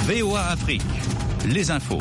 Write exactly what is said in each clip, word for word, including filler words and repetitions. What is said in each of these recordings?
V O A Afrique, les infos.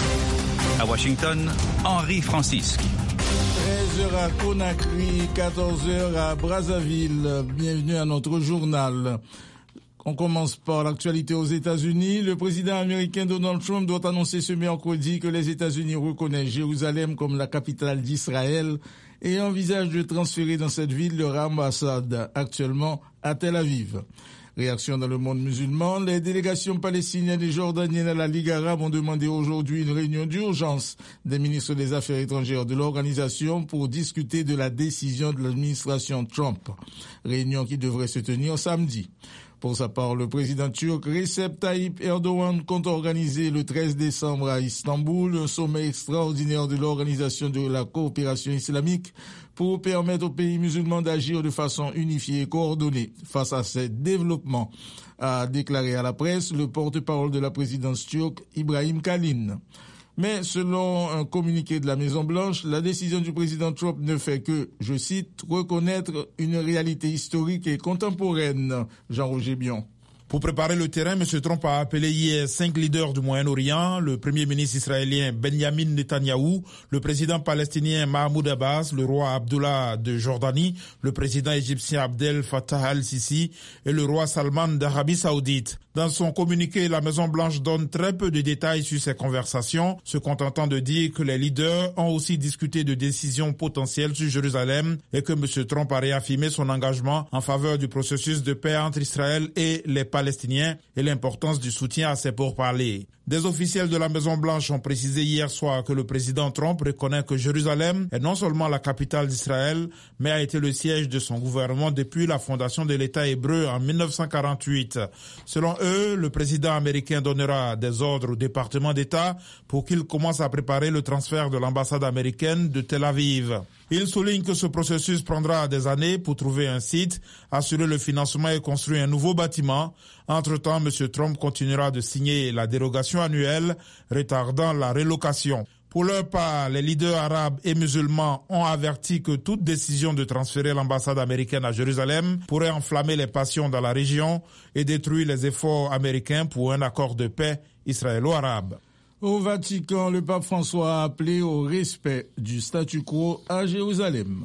À Washington, Henri Francisque. treize heures à Conakry, quatorze heures à Brazzaville. Bienvenue à notre journal. On commence par l'actualité aux États-Unis. Le président américain Donald Trump doit annoncer ce mercredi que les États-Unis reconnaissent Jérusalem comme la capitale d'Israël et envisage de transférer dans cette ville leur ambassade, actuellement à Tel Aviv. Réaction dans le monde musulman, les délégations palestiniennes et jordaniennes à la Ligue arabe ont demandé aujourd'hui une réunion d'urgence des ministres des Affaires étrangères de l'organisation pour discuter de la décision de l'administration Trump. Réunion qui devrait se tenir samedi. Pour sa part, le président turc Recep Tayyip Erdogan compte organiser le treize décembre à Istanbul un sommet extraordinaire de l'Organisation de la coopération islamique pour permettre aux pays musulmans d'agir de façon unifiée et coordonnée face à ces développements, a déclaré à la presse le porte-parole de la présidence turque Ibrahim Kalin. Mais selon un communiqué de la Maison-Blanche, la décision du président Trump ne fait que, je cite, reconnaître une réalité historique et contemporaine. Jean-Roger Bion. Pour préparer le terrain, M. Trump a appelé hier cinq leaders du Moyen-Orient, le premier ministre israélien Benjamin Netanyahou, le président palestinien Mahmoud Abbas, le roi Abdullah de Jordanie, le président égyptien Abdel Fattah al-Sisi et le roi Salman d'Arabie Saoudite. Dans son communiqué, la Maison-Blanche donne très peu de détails sur ces conversations, se contentant de dire que les leaders ont aussi discuté de décisions potentielles sur Jérusalem et que M. Trump a réaffirmé son engagement en faveur du processus de paix entre Israël et les Palestiniens et l'importance du soutien à ces pourparlers. Des officiels de la Maison-Blanche ont précisé hier soir que le président Trump reconnaît que Jérusalem est non seulement la capitale d'Israël, mais a été le siège de son gouvernement depuis la fondation de l'État hébreu en mille neuf cent quarante-huit. Selon eux, le président américain donnera des ordres au département d'État pour qu'il commence à préparer le transfert de l'ambassade américaine de Tel Aviv. Il souligne que ce processus prendra des années pour trouver un site, assurer le financement et construire un nouveau bâtiment. Entre-temps, M. Trump continuera de signer la dérogation annuelle, retardant la relocation. Pour leur part, les leaders arabes et musulmans ont averti que toute décision de transférer l'ambassade américaine à Jérusalem pourrait enflammer les passions dans la région et détruire les efforts américains pour un accord de paix israélo-arabe. Au Vatican, le pape François a appelé au respect du statu quo à Jérusalem.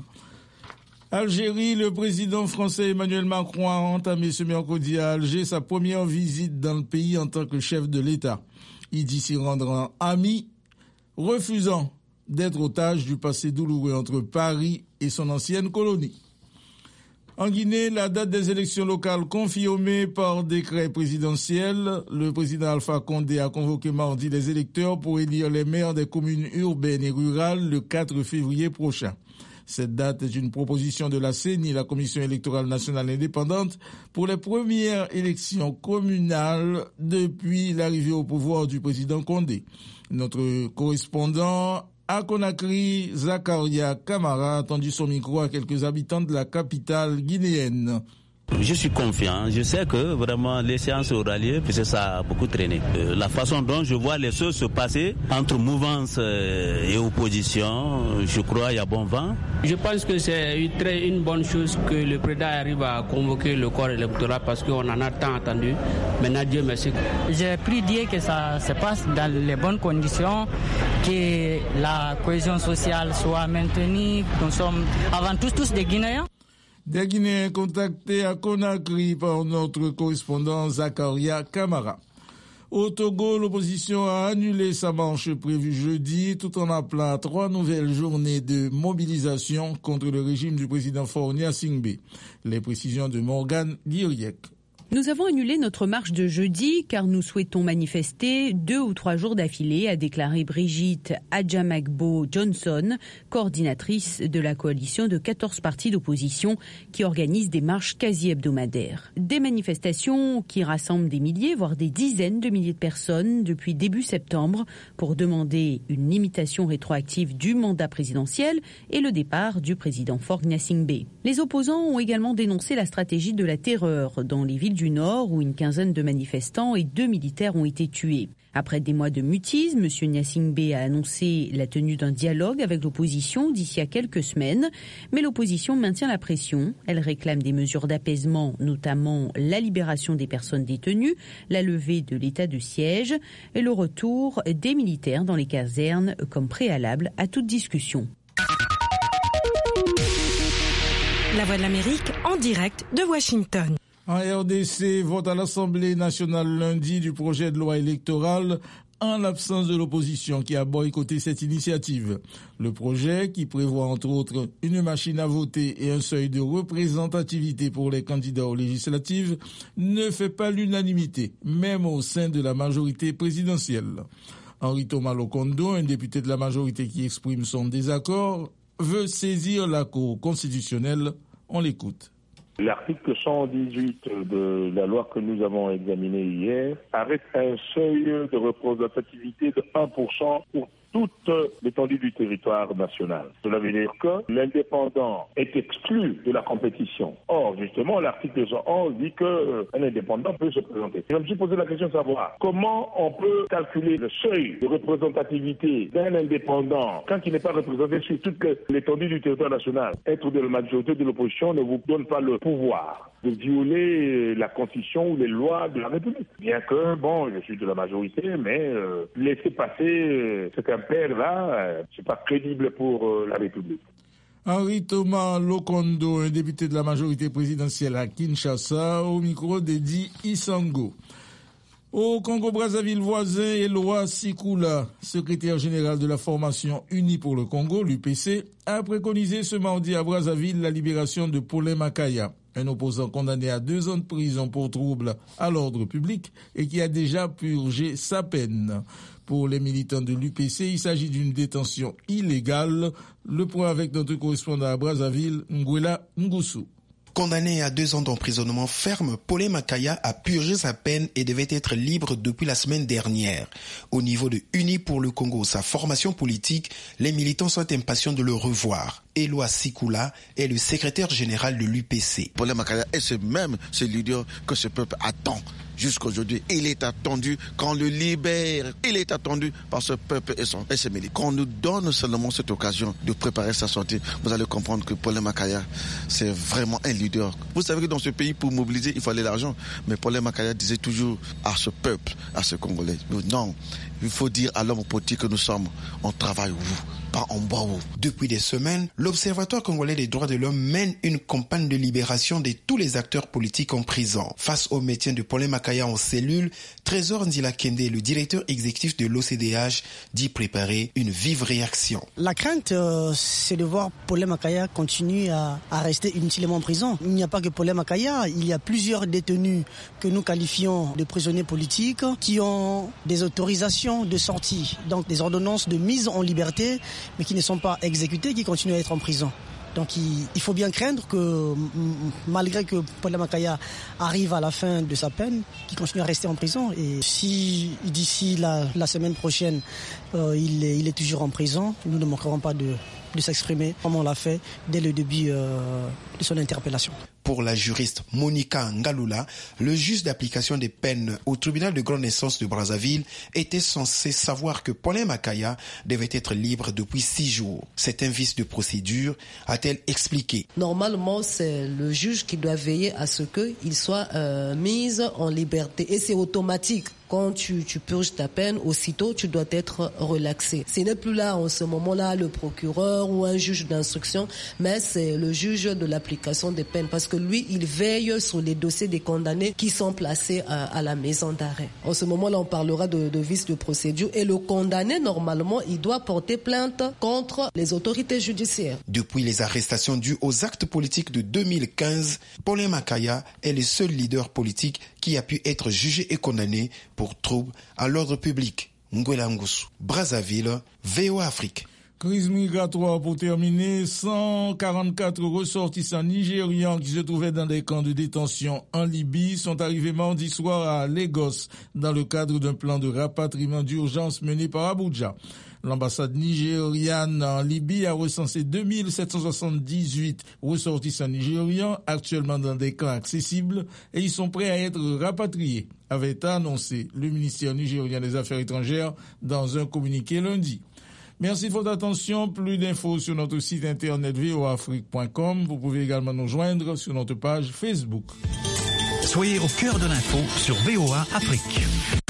Algérie, le président français Emmanuel Macron a entamé ce mercredi à Alger sa première visite dans le pays en tant que chef de l'État. Il dit s'y rendre en ami, refusant d'être otage du passé douloureux entre Paris et son ancienne colonie. En Guinée, la date des élections locales confirmée par décret présidentiel. Le président Alpha Condé a convoqué mardi les électeurs pour élire les maires des communes urbaines et rurales le quatre février prochain. Cette date est une proposition de la C E N I, la Commission électorale nationale indépendante, pour les premières élections communales depuis l'arrivée au pouvoir du président Condé. Notre correspondant à Conakry, Zakaria Kamara a tendu son micro à quelques habitants de la capitale guinéenne. Je suis confiant, je sais que vraiment les séances aura lieu puisque ça a beaucoup traîné. Euh, la façon dont je vois les choses se passer entre mouvance euh, et opposition, je crois qu'il y a bon vent. Je pense que c'est une, très, une bonne chose que le président arrive à convoquer le corps électoral parce qu'on en a tant attendu. Maintenant, Dieu merci. J'ai pris dire que ça se passe dans les bonnes conditions, que la cohésion sociale soit maintenue. Nous sommes avant tout tous des Guinéens. Des Guinéens contactés à Conakry par notre correspondant Zakaria Kamara. Au Togo, l'opposition a annulé sa marche prévue jeudi tout en appelant à trois nouvelles journées de mobilisation contre le régime du président Faure Gnassingbé. Les précisions de Morgane Guiriec. Nous avons annulé notre marche de jeudi car nous souhaitons manifester deux ou trois jours d'affilée, a déclaré Brigitte Adjamagbo Johnson, coordinatrice de la coalition de quatorze partis d'opposition qui organise des marches quasi hebdomadaires. Des manifestations qui rassemblent des milliers, voire des dizaines de milliers de personnes depuis début septembre pour demander une limitation rétroactive du mandat présidentiel et le départ du président Faure Gnassingbé. Les opposants ont également dénoncé la stratégie de la terreur dans les villes Brazzaville du Nord, où une quinzaine de manifestants et deux militaires ont été tués. Après des mois de mutisme, M. Gnassingbé a annoncé la tenue d'un dialogue avec l'opposition d'ici à quelques semaines. Mais l'opposition maintient la pression. Elle réclame des mesures d'apaisement, notamment la libération des personnes détenues, la levée de l'état de siège et le retour des militaires dans les casernes comme préalable à toute discussion. La Voix de l'Amérique en direct de Washington. En R D C, vote à l'Assemblée nationale lundi du projet de loi électorale en l'absence de l'opposition qui a boycotté cette initiative. Le projet, qui prévoit entre autres une machine à voter et un seuil de représentativité pour les candidats aux législatives, ne fait pas l'unanimité, même au sein de la majorité présidentielle. Henri Thomas Lokondo, un député de la majorité qui exprime son désaccord, veut saisir la Cour constitutionnelle. On l'écoute. L'article cent dix-huit de la loi que nous avons examinée hier arrête un seuil de représentativité de un pour cent pour toute l'étendue du territoire national. Cela veut dire que l'indépendant est exclu de la compétition. Or, justement, l'article cent onze dit qu'un indépendant peut se présenter. Je me suis posé la question de savoir comment on peut calculer le seuil de représentativité d'un indépendant quand il n'est pas représenté sur toute l'étendue du territoire national. Être de la majorité de l'opposition ne vous donne pas le pouvoir de violer la Constitution ou les lois de la République. Bien que, bon, je suis de la majorité, mais euh, laisser passer euh, cet impair-là, euh, c'est pas crédible pour euh, la République. Henri Thomas Lokondo, un député de la majorité présidentielle à Kinshasa, au micro d'Edi Isango. Au Congo-Brazzaville voisin, Éloi Sikula, secrétaire général de la formation Unie pour le Congo, l'U P C, a préconisé ce mardi à Brazzaville la libération de Paulin Makaya, un opposant condamné à deux ans de prison pour trouble à l'ordre public et qui a déjà purgé sa peine. Pour les militants de l'U P C, il s'agit d'une détention illégale. Le point avec notre correspondant à Brazzaville, Nguela Ngusu. Condamné à deux ans d'emprisonnement ferme, Paulin Makaya a purgé sa peine et devait être libre depuis la semaine dernière. Au niveau de Unis pour le Congo, sa formation politique, les militants sont impatients de le revoir. Éloi Sikula est le secrétaire général de l'U P C. Paulin Makaya est ce même ce leader que ce peuple attend. Jusqu'aujourd'hui, il est attendu qu'on le libère. Il est attendu par ce peuple et, son, et ses militants. Qu'on nous donne seulement cette occasion de préparer sa sortie. Vous allez comprendre que Paulin Makaya, c'est vraiment un leader. Vous savez que dans ce pays, pour mobiliser, il fallait l'argent. Mais Paulin Makaya disait toujours à ce peuple, à ce Congolais, non, il faut dire à l'homme politique que nous sommes, on travaille où, pas en bas où. Depuis des semaines, l'Observatoire congolais des droits de l'homme mène une campagne de libération de tous les acteurs politiques en prison. Face au maintien de Paulin Makaya en cellule, Trésor Ndila Kende, le directeur exécutif de l'O C D H, dit préparer une vive réaction. La crainte, euh, c'est de voir Paulin Makaya continuer à, à rester inutilement en prison. Il n'y a pas que Paulin Makaya, il y a plusieurs détenus que nous qualifions de prisonniers politiques qui ont des autorisations de sortie, donc des ordonnances de mise en liberté, mais qui ne sont pas exécutées, qui continuent à être en prison. Donc il, il faut bien craindre que, malgré que Paulin Makaya arrive à la fin de sa peine, qu'il continue à rester en prison. Et si d'ici la, la semaine prochaine, euh, il, est, il est toujours en prison, nous ne manquerons pas de, de s'exprimer, comme on l'a fait dès le début euh, de son interpellation. Pour la juriste Monica Ngalula, le juge d'application des peines au tribunal de grande instance de Brazzaville était censé savoir que Paulin Makaya devait être libre depuis six jours. C'est un vice de procédure, a-t-elle expliqué. Normalement, c'est le juge qui doit veiller à ce qu'il soit euh, mis en liberté. Et c'est automatique. Quand tu, tu purges ta peine, aussitôt, tu dois être relaxé. Ce n'est plus là, en ce moment-là, le procureur ou un juge d'instruction, mais c'est le juge de l'application des peines. Parce que lui, il veille sur les dossiers des condamnés qui sont placés à, à la maison d'arrêt. En ce moment-là, on parlera de, de vice de procédure. Et le condamné, normalement, il doit porter plainte contre les autorités judiciaires. Depuis les arrestations dues aux actes politiques de deux mille quinze, Paulin Makaya est le seul leader politique qui a pu être jugé et condamné pour trouble à l'ordre public. Nguela Ngusu, Brazzaville, V O A Afrique. Crise migratoire pour terminer, cent quarante-quatre ressortissants nigérians qui se trouvaient dans des camps de détention en Libye sont arrivés mardi soir à Lagos dans le cadre d'un plan de rapatriement d'urgence mené par Abuja. L'ambassade nigériane en Libye a recensé deux mille sept cent soixante-dix-huit ressortissants nigérians actuellement dans des camps accessibles et ils sont prêts à être rapatriés, avait annoncé le ministère nigérien des Affaires étrangères dans un communiqué lundi. Merci de votre attention. Plus d'infos sur notre site internet v o a afrique point com. Vous pouvez également nous joindre sur notre page Facebook. Soyez au cœur de l'info sur V O A Afrique.